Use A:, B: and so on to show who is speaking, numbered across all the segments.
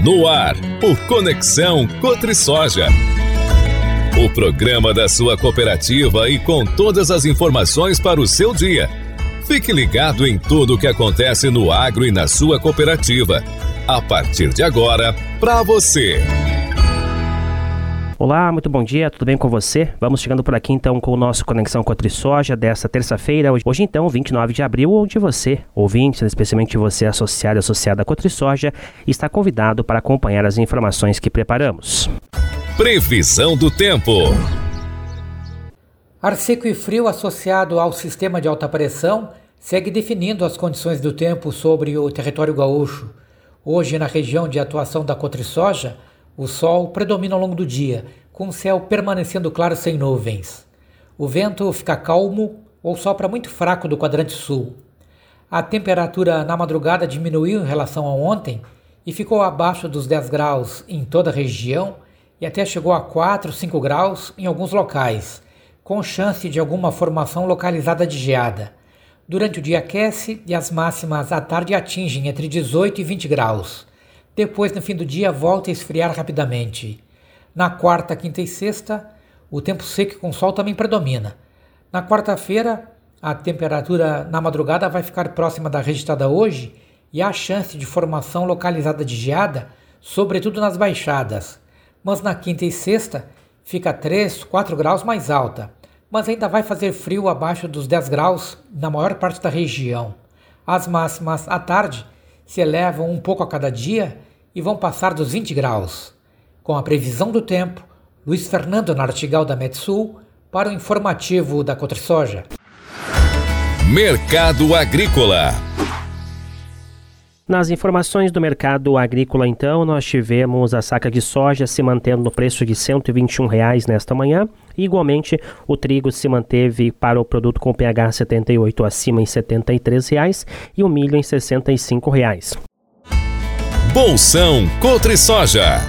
A: No ar, o Conexão Cotrisoja. O programa da sua cooperativa e com todas as informações para o seu dia. Fique ligado em tudo o que acontece no agro e na sua cooperativa. A partir de agora, para você.
B: Olá, muito bom dia, tudo bem com você? Vamos chegando por aqui então com o nosso Conexão Cotrisoja desta terça-feira, hoje então, 29 de abril, onde você, ouvinte, especialmente você associado e associada à Cotrisoja, está convidado para acompanhar as informações que preparamos.
A: Previsão do tempo.
C: Ar seco e frio associado ao sistema de alta pressão segue definindo as condições do tempo sobre o território gaúcho. Hoje, na região de atuação da Cotrisoja, o sol predomina ao longo do dia, com o céu permanecendo claro sem nuvens. O vento fica calmo ou sopra muito fraco do quadrante sul. A temperatura na madrugada diminuiu em relação a ontem e ficou abaixo dos 10 graus em toda a região e até chegou a 4, 5 graus em alguns locais, com chance de alguma formação localizada de geada. Durante o dia aquece e as máximas à tarde atingem entre 18 e 20 graus. Depois, no fim do dia, volta a esfriar rapidamente. Na quarta, quinta e sexta, o tempo seco com sol também predomina. Na quarta-feira, a temperatura na madrugada vai ficar próxima da registrada hoje e há chance de formação localizada de geada, sobretudo nas baixadas. Mas na quinta e sexta, fica 3, 4 graus mais alta, mas ainda vai fazer frio abaixo dos 10 graus na maior parte da região. As máximas à tarde se elevam um pouco a cada dia e vão passar dos 20 graus. Com a previsão do tempo, Luiz Fernando Nartigal da Metsul para o informativo da Cotrisoja.
A: Mercado Agrícola.
B: Nas informações do mercado agrícola, então, nós tivemos a saca de soja se mantendo no preço de R$ 121 nesta manhã. E, igualmente, o trigo se manteve para o produto com pH 78 acima em R$ 73 e o milho em R$ 65.
A: Bolsão Cotrisoja.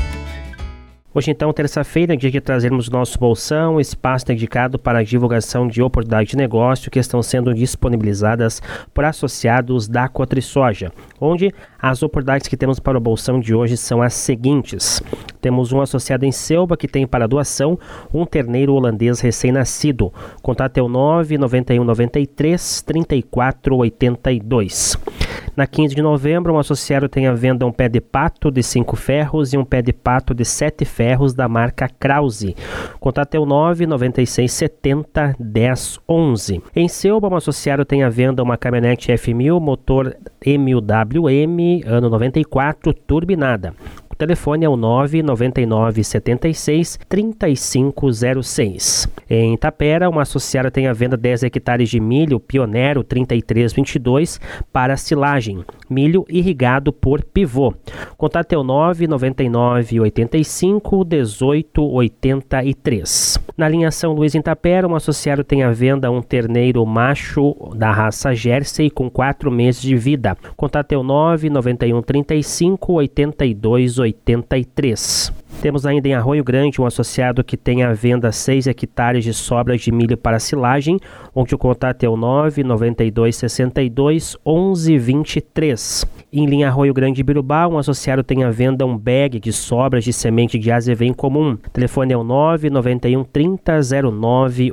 B: Hoje, então, terça-feira, dia de trazermos o nosso bolsão, espaço dedicado para a divulgação de oportunidades de negócio que estão sendo disponibilizadas por associados da Cotrisoja, onde as oportunidades que temos para o bolsão de hoje são as seguintes. Temos um associado em Selba que tem para doação um terneiro holandês recém-nascido. Contato é o 991 93 34 82. Na 15 de novembro, um associado tem à venda um pé de pato de 5 ferros e um pé de pato de 7 ferros da marca Krause. Contato é o 996 70 10 11. Em Selba, um associado tem à venda uma caminhonete F1000 motor MWM ano 94 turbinada. O telefone é o 999 76 3506. Em Itapera, uma associada tem à venda 10 hectares de milho Pioneiro 3322 para silagem, milho irrigado por pivô. Contato é o 999 85 18 83. Na linha São Luís em Itapera, um associado tem à venda um terneiro macho da raça Jersey com 4 meses de vida. Contato é o 991 35 82 83. Temos ainda em Arroio Grande um associado que tem à venda 6 hectares de sobras de milho para silagem, onde o contato é o 992 62 11 23. Em linha Arroio Grande Birubá, um associado tem à venda um bag de sobras de semente de azevém comum. O telefone é o 991 30 09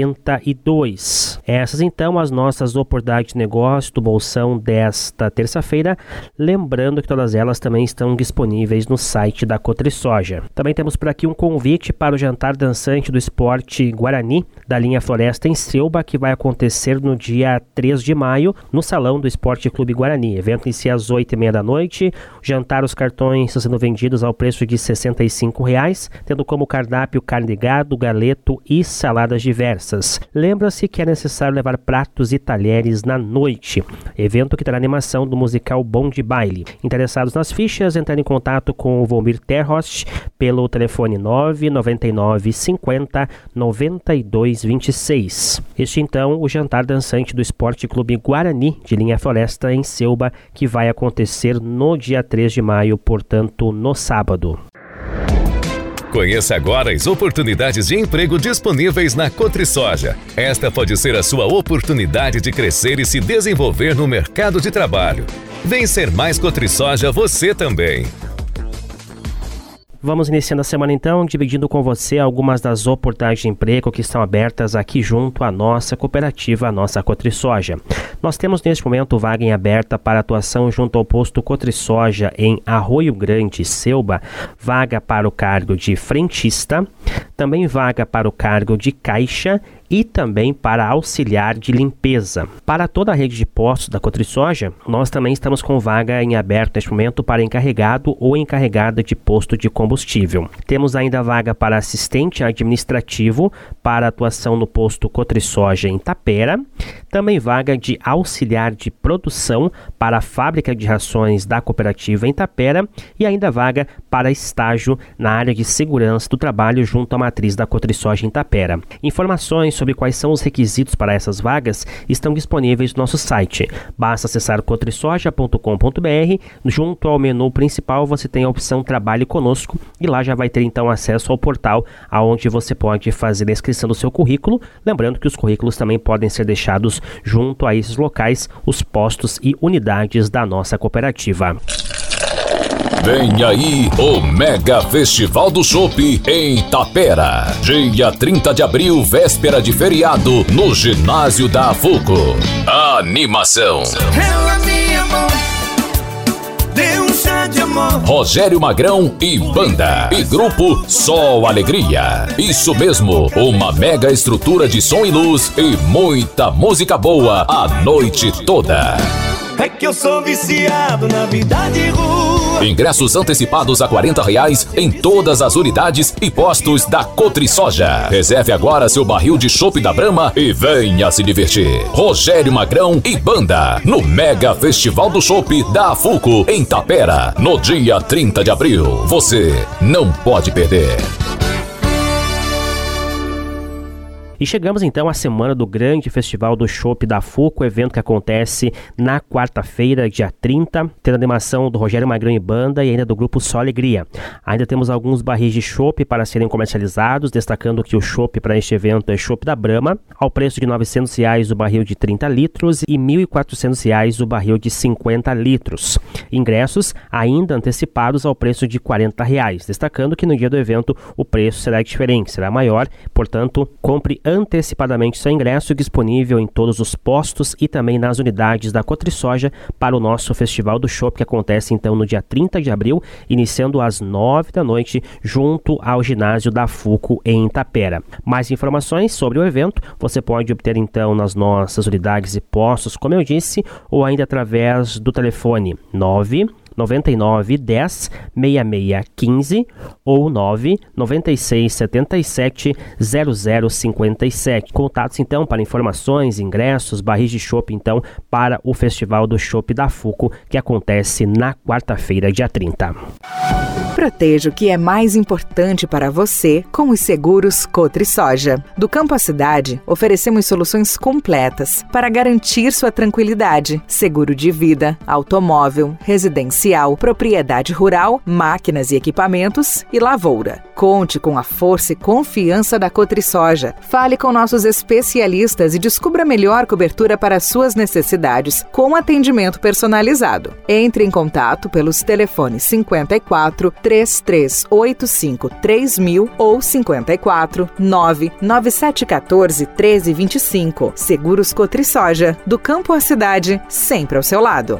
B: 82. Essas então as nossas oportunidades de negócio do bolsão desta terça-feira, lembrando que todas elas também estão disponíveis no site da Cotrisoja. Também temos por aqui um convite para o jantar dançante do esporte Guarani da linha Floresta em Selba, que vai acontecer no dia 3 de maio no Salão do Esporte Clube Guarani. O evento inicia às 8h30 da noite. O jantar, os cartões estão sendo vendidos ao preço de R$ 65, tendo como cardápio carne de gado, galeto e saladas diversas. Lembra-se que é necessário levar pratos e talheres na noite. Evento que terá animação do musical Bom de Baile. Interessados nas fichas, entrar em contato com o Volmir Terhost pelo telefone 999 50 92 26. Este então o jantar dançante do Esporte Clube Guarani de linha Floresta em Selba, que vai acontecer no dia 3 de maio, portanto no sábado.
A: Conheça agora as oportunidades de emprego disponíveis na Cotrisoja. Esta pode ser a sua oportunidade de crescer e se desenvolver no mercado de trabalho. Vem ser mais Cotrisoja você também.
B: Vamos iniciando a semana então, dividindo com você algumas das oportunidades de emprego que estão abertas aqui junto à nossa cooperativa, a nossa Cotrisoja. Nós temos neste momento vaga em aberta para atuação junto ao posto Cotrisoja em Arroio Grande, Selba, vaga para o cargo de frentista, também vaga para o cargo de caixa e também para auxiliar de limpeza. Para toda a rede de postos da Cotrisoja, nós também estamos com vaga em aberto neste momento para encarregado ou encarregada de posto de combustível. Temos ainda vaga para assistente administrativo para atuação no posto Cotrisoja em Tapera, também vaga de auxiliar de produção para a fábrica de rações da cooperativa em Tapera e ainda vaga para estágio na área de segurança do trabalho junto à matriz da Cotrisoja em Tapera. Informações sobre quais são os requisitos para essas vagas estão disponíveis no nosso site. Basta acessar cotrisoja.com.br. Junto ao menu principal você tem a opção Trabalhe Conosco e lá já vai ter então acesso ao portal onde você pode fazer a inscrição do seu currículo. Lembrando que os currículos também podem ser deixados junto a esses locais, os postos e unidades da nossa cooperativa.
A: Vem aí o Mega Festival do Chopp em Tapera. Dia 30 de abril, véspera de feriado, no ginásio da Afuco. Animação. Rogério Magrão e banda. E grupo Sol Alegria. Isso mesmo, uma mega estrutura de som e luz e muita música boa a noite toda.
D: É que eu sou viciado na vida de rua.
A: Ingressos antecipados a R$40 em todas as unidades e postos da Cotrisoja. Reserve agora seu barril de chopp da Brahma e venha se divertir. Rogério Magrão e banda no Mega Festival do Chopp da Afuco em Tapera, no dia 30 de abril. Você não pode perder.
B: E chegamos então à semana do grande Festival do Chopp da Afuco, evento que acontece na quarta-feira, dia 30, tendo a animação do Rogério Magrão e banda e ainda do grupo Sol Alegria. Ainda temos alguns barris de chopp para serem comercializados, destacando que o chopp para este evento é chopp da Brahma, ao preço de R$900 o barril de 30 litros e R$1.400 o barril de 50 litros. Ingressos ainda antecipados ao preço de R$40, destacando que no dia do evento o preço será diferente, será maior, portanto, compre antecipadamente seu ingresso disponível em todos os postos e também nas unidades da Cotrisoja para o nosso Festival do Chopp, que acontece então no dia 30 de abril, iniciando às 9 da noite, junto ao ginásio da Afuco em Tapera. Mais informações sobre o evento você pode obter então nas nossas unidades e postos, como eu disse, ou ainda através do telefone 999 10 66 15 ou 996 77 0057. Contatos então para informações, ingressos, barris de chopp então para o Festival do Chopp da Afuco, que acontece na quarta-feira, dia 30.
E: Proteja o que é mais importante para você com os seguros Cotrisoja. Do campo à cidade, oferecemos soluções completas para garantir sua tranquilidade. Seguro de vida, automóvel, residencial, propriedade rural, máquinas e equipamentos e lavoura. Conte com a força e confiança da Cotrisoja. Fale com nossos especialistas e descubra a melhor cobertura para suas necessidades com atendimento personalizado. Entre em contato pelos telefones 54 3385 3000 ou 54 99714 1325. Seguros Cotrisoja, do campo à cidade, sempre ao seu lado.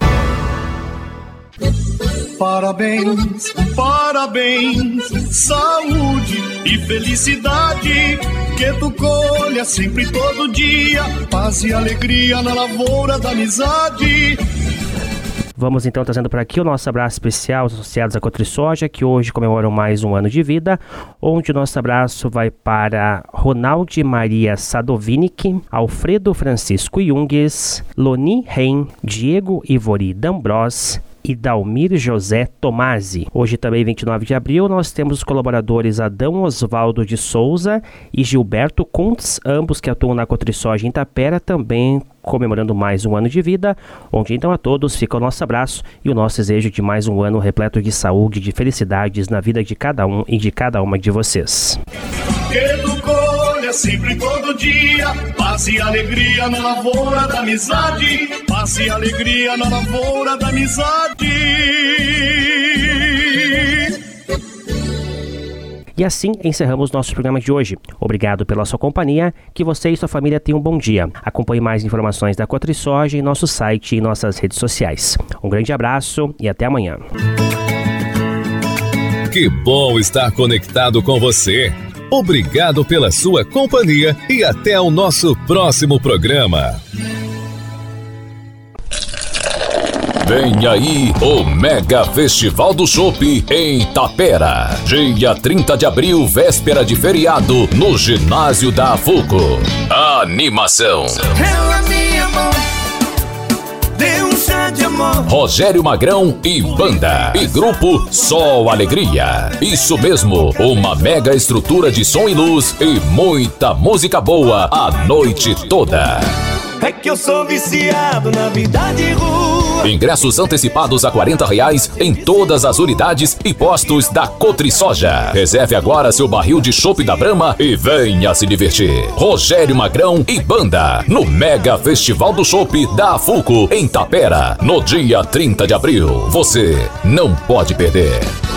D: Parabéns, parabéns, saúde e felicidade, que tu colha sempre todo dia, paz e alegria na lavoura da amizade.
B: Vamos então trazendo para aqui o nosso abraço especial aos associados à Cotrisoja, que hoje comemoram mais um ano de vida, onde o nosso abraço vai para Ronaldi Maria Sadovinic, Alfredo Francisco Jungues, Loni Ren, Diego Ivori D'Ambros e Dalmir José Tomasi. Hoje também, 29 de abril, nós temos os colaboradores Adão Osvaldo de Souza e Gilberto Kuntz, ambos que atuam na Cotrisoja em Tapera, também comemorando mais um ano de vida, onde então a todos fica o nosso abraço e o nosso desejo de mais um ano repleto de saúde e de felicidades na vida de cada um e de cada uma de vocês.
D: Sempre todo dia, paz e alegria na lavoura da amizade, paz e alegria na lavoura da amizade.
B: E assim encerramos nosso programa de hoje. Obrigado pela sua companhia, que você e sua família tenham um bom dia. Acompanhe mais informações da Cotrisoja em nosso site e nossas redes sociais. Um grande abraço e até amanhã.
A: Que bom estar conectado com você. Obrigado pela sua companhia e até o nosso próximo programa. Vem aí o Mega Festival do Chopp em Tapera. Dia 30 de abril, véspera de feriado, no ginásio da Afuco. Animação. Rogério Magrão e banda. E grupo Sol Alegria. Isso mesmo, uma mega estrutura de som e luz e muita música boa a noite toda.
F: É que eu sou viciado na vida de rua.
A: Ingressos antecipados a R$40 em todas as unidades e postos da Cotrisoja. Reserve agora seu barril de chopp da Brahma e venha se divertir. Rogério Magrão e banda no Mega Festival do Chopp da Afuco em Tapera, no dia 30 de abril. Você não pode perder.